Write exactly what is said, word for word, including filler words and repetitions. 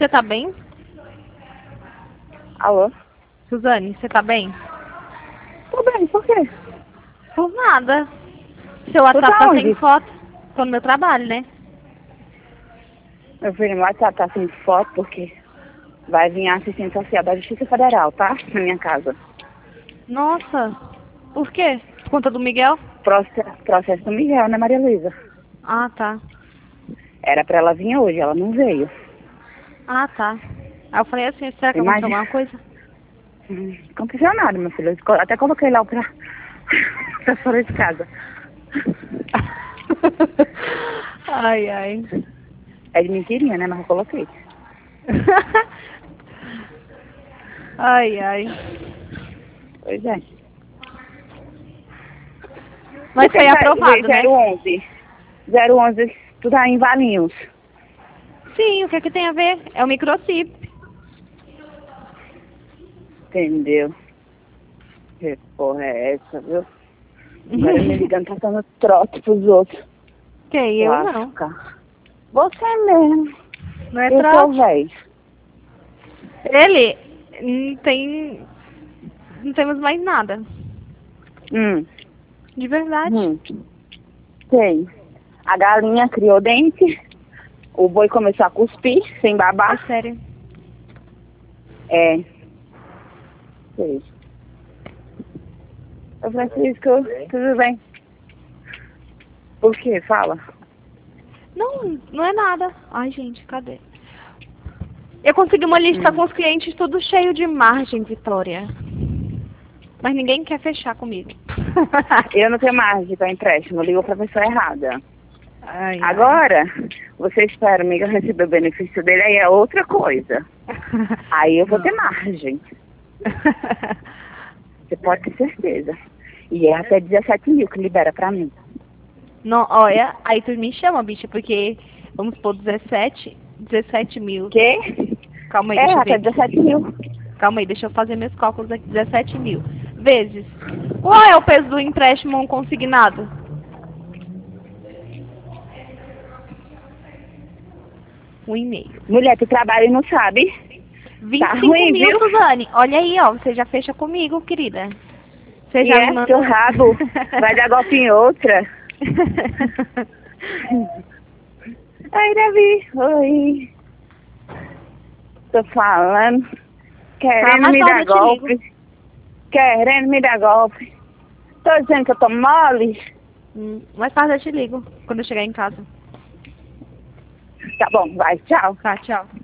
Você tá bem? Alô? Suzane, você tá bem? Tô bem, por quê? Por nada. Seu Tu WhatsApp tá tá sem onde? foto. Tô no meu trabalho, né? Meu filho, no WhatsApp tá sem foto porque vai vir a assistente social da Justiça Federal, tá? Na minha casa. Nossa. Por quê? Por conta do Miguel? Processo, processo do Miguel, né, Maria Luísa? Ah, tá. Era pra ela vir hoje, ela não veio. Ah, tá. Aí eu falei assim, será que aconteceu Imagina. alguma coisa? Hum, Não aconteceu nada, meu filho. Eu até coloquei lá pra, pra fora de casa. Ai, ai. É de mentirinha, né? Mas eu coloquei. Ai, ai. Pois é. Mas Por que foi que vai aprovado, né? zero onze? zero onze, tu tá em Valinhos. Sim, o que é que tem a ver? É o microchip. Entendeu? Que porra é essa, viu? Agora me ligando, tá dando trote pros outros. Quem? Eu não. Lasca. Você mesmo. Não é E o teu trote. véi? Ele não tem. Não temos mais nada. Hum. De verdade. Hum. Sei. A galinha criou dente. O boi começou a cuspir, sem É babar. sério. É. Sei. Ô Francisco, tudo bem? Por quê? Fala. Não, não é nada. Ai, gente, cadê? Eu consegui uma lista Hum. com os clientes tudo cheio de margem, Vitória. Mas ninguém quer fechar comigo. Eu não tenho margem para empréstimo, ligou para a pessoa errada. Ai, ai. Agora, você espera o amigo receber o benefício dele, aí é outra coisa. Aí eu vou ter margem. Você pode ter certeza. E é até dezessete mil que libera pra mim. Não, olha, aí tu me chama, bicha, porque vamos pôr dezessete, dezessete mil. Quê? Calma aí, É, deixa eu ver até aqui. dezessete mil. Calma aí, deixa eu fazer meus cálculos aqui. dezessete mil. Vezes. Qual é o peso do empréstimo consignado? Um e meio. Mulher, tu trabalha e não sabe. vinte Tá e cinco ruim, mil, viu? Suzane. Olha aí, ó. Você já fecha comigo, querida. Você E já me é, manda. seu rabo vai dar golpe em outra. Ai, Davi, oi. Tô falando. Tá, Querendo mais me tarde dar eu te ligo. golpe. Querendo me dar golpe. Tô dizendo que eu tô mole. Hum, mais tarde eu te ligo, quando eu chegar em casa. Tá bom, vai, tchau. Tá, tchau.